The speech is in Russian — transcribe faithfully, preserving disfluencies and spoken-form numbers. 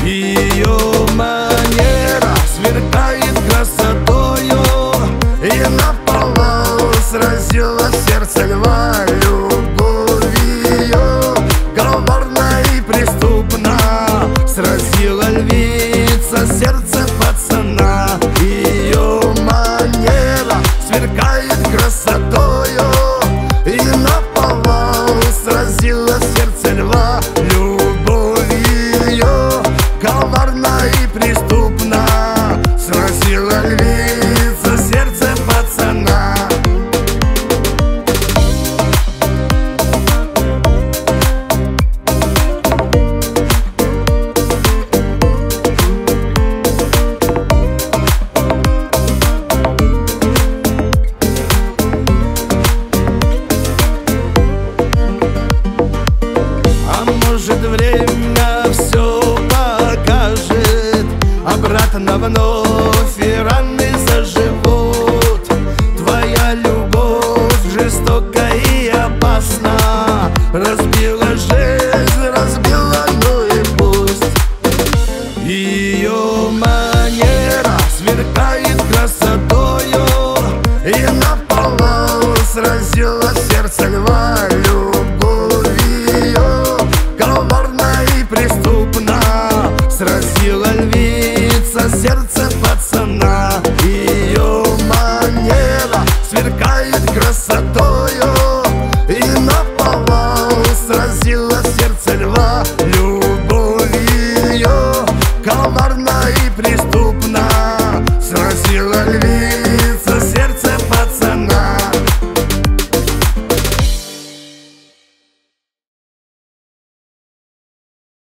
Ее манера сверкает красотою, и наповал сразила сердце льва. Любовь ее коварна и преступна, сразила львица сердце пацана. Ее манера сверкает красотою, и наповал сразила сердце льва. Любовь ее коварна и преступна, сразила львица сердце пацана. Может, время все покажет, обратно вновь и раны заживут. Твоя любовь жестока и опасна, разбила жизнь, разбила, ну и пусть. Ее манера сверкает красотою, и наповал сразила сердце льва. Любовь ее коварна и преступна, сразила львица сердце пацана. Ее манера сверкает красотою,